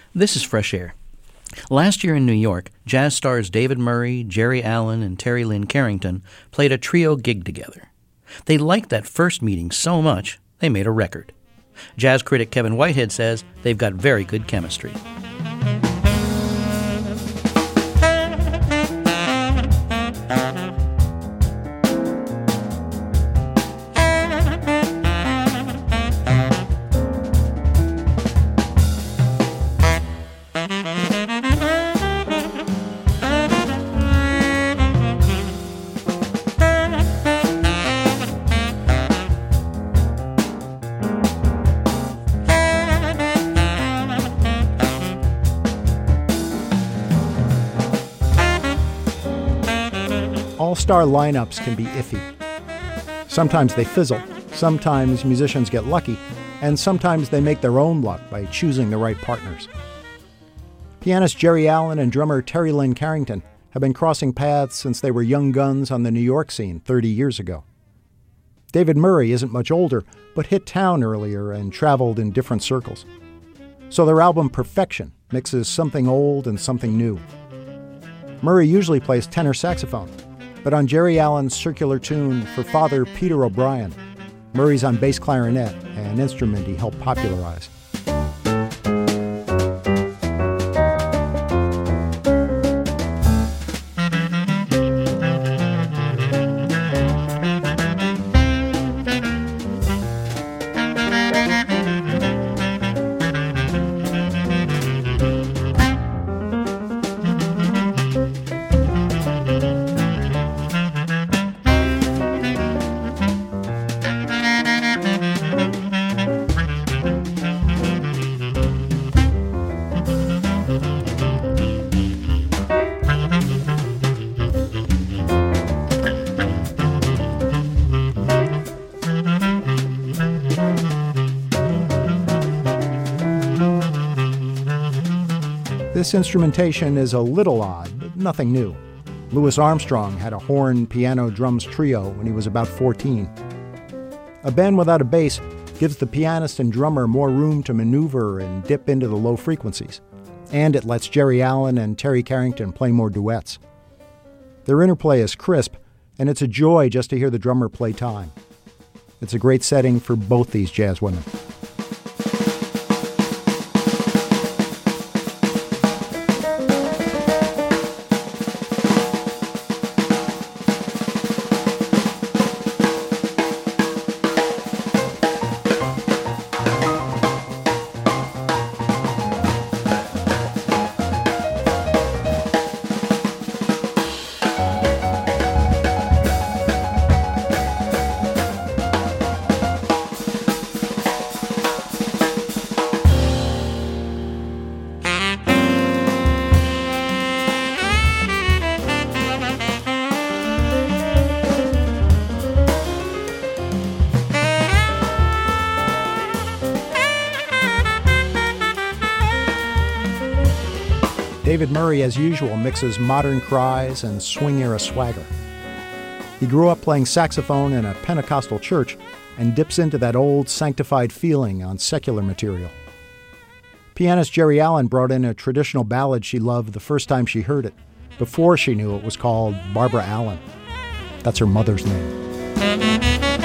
This is Fresh Air. Last year in New York, jazz stars David Murray, Jerry Allen, and Terry Lynn Carrington played a trio gig together. They liked that first meeting so much, they made a record. Jazz critic Kevin Whitehead says they've got very good chemistry. All-star lineups can be iffy. Sometimes they fizzle, sometimes musicians get lucky, and sometimes they make their own luck by choosing the right partners. Pianist Jerry Allen and drummer Terry Lynn Carrington have been crossing paths since they were young guns on the New York scene 30 years ago. David Murray isn't much older, but hit town earlier and traveled in different circles. So their album Perfection mixes something old and something new. Murray usually plays tenor saxophone, but on Jerry Allen's circular tune For Father Peter O'Brien, Murray's on bass clarinet, an instrument he helped popularize. This instrumentation is a little odd, but nothing new. Louis Armstrong had a horn, piano, drums trio when he was about 14. A band without a bass gives the pianist and drummer more room to maneuver and dip into the low frequencies, and it lets Jerry Allen and Terry Carrington play more duets. Their interplay is crisp, and it's a joy just to hear the drummer play time. It's a great setting for both these jazz women. David Murray, as usual, mixes modern cries and swing-era swagger. He grew up playing saxophone in a Pentecostal church and dips into that old sanctified feeling on secular material. Pianist Jerry Allen brought in a traditional ballad she loved the first time she heard it, before she knew it was called Barbara Allen. That's her mother's name.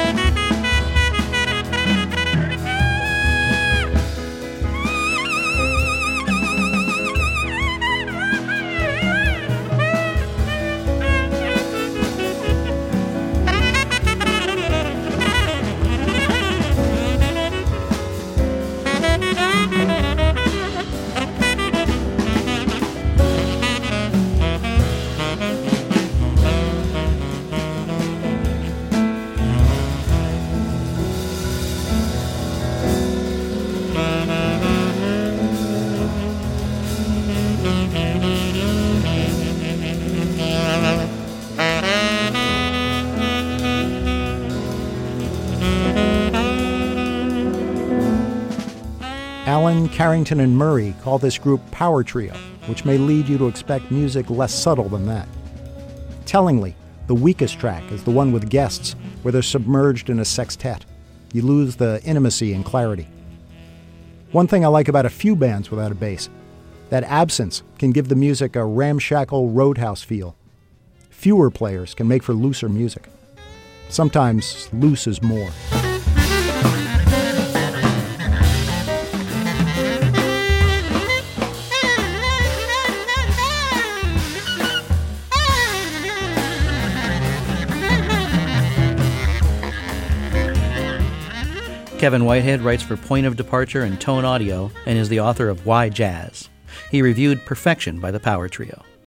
Allen, Carrington, and Murray call this group Power Trio, which may lead you to expect music less subtle than that. Tellingly, the weakest track is the one with guests, where they're submerged in a sextet. You lose the intimacy and clarity. One thing I like about a few bands without a bass That absence can give the music a ramshackle roadhouse feel. Fewer players can make for looser music. Sometimes loose is more. Kevin Whitehead writes for Point of Departure and Tone Audio and is the author of Why Jazz. He reviewed Perfection by the Power Trio.